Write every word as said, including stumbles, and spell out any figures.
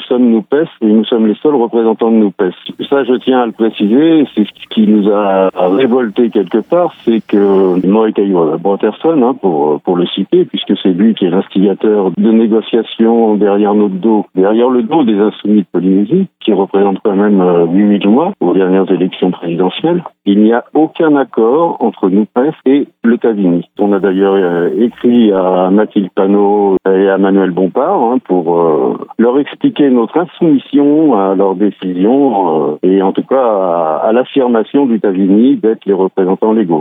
sommes NUPES et nous sommes les seuls représentants de NUPES. Ça, je tiens à le préciser, c'est ce qui nous a révolté quelque part, c'est que Moïse Brotherson, hein, pour, pour le citer, puisque c'est lui qui est l'instigateur de négociations derrière notre dos, derrière le dos des insoumis de Polynésie, qui représentent quand même huit mille voix aux dernières élections présidentielles. Il n'y a aucun accord entre NUPES et le Tavini. On a d'ailleurs euh, écrit à Mathilde Panot et à Manuel Bompard hein, pour euh, leur expliquer notre insoumission à leurs décisions euh, et en tout cas à, à l'affirmation du Tavini d'être les représentants légaux.